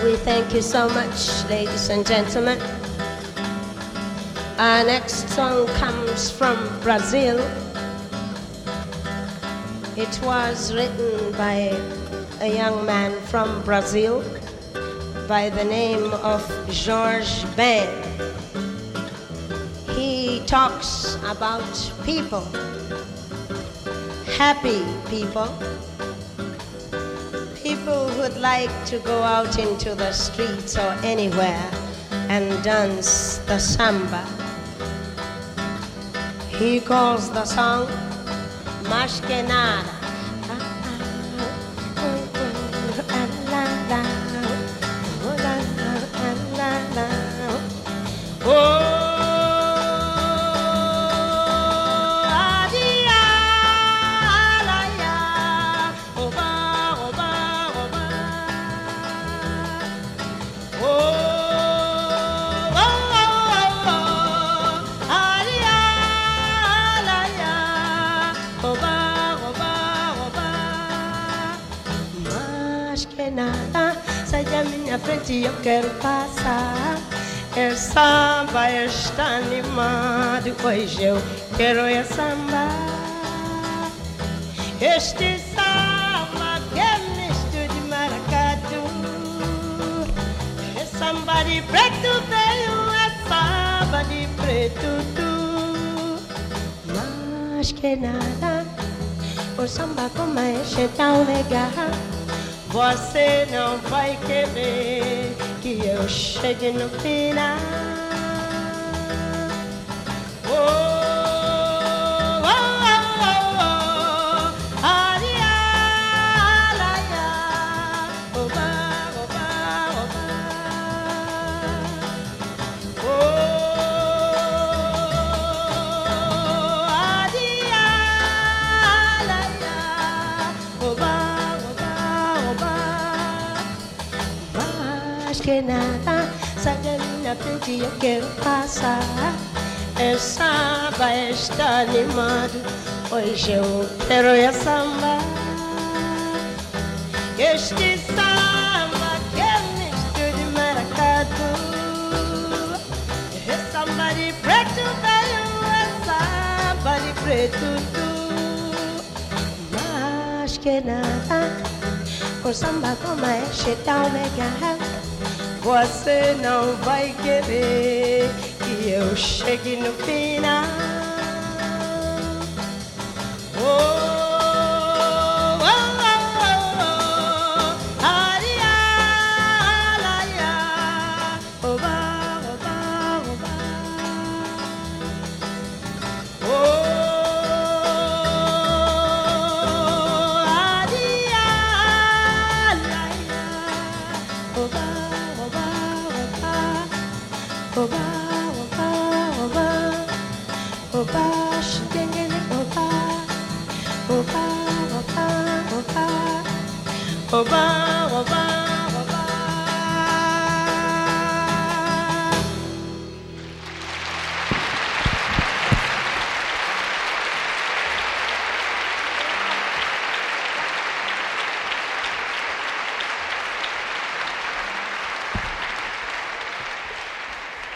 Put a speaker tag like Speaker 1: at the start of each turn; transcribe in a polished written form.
Speaker 1: We thank you so much, ladies and gentlemen. Our next song comes from Brazil. It was written by a young man from Brazil by the name of Jorge Ben. He talks about people, happy people, people who'd like to go out into the streets or anywhere and dance the samba. He calls the song Más que Nada.
Speaker 2: Sai da minha frente, eu quero passar. É samba, está animado. Hoje eu quero é sambar. Este samba que é misto de maracatu. É samba de preto veio, é samba de preto tu. Mas que nada, o samba como é tão legal. Você não vai querer que eu chegue no final. Oh, oh, oh, oh, oh. Aria, alaia, oba, oba, oba. Oh, aria, alaia, oba. Que nada, sai da minha frente, eu quero passar. É samba, está animado. Hoje eu quero é samba. Este samba que é misto de maracatu. É samba de preto veio, é samba de preto tu. Mas que nada, o samba como é tão legal. Você não vai querer que eu chegue no final. Oh, oh, oh, oh, oh. Aria, alaia, oba, oba, oba. Oh, aria, alaia, oba. Oba, oba, oba, oba, oba.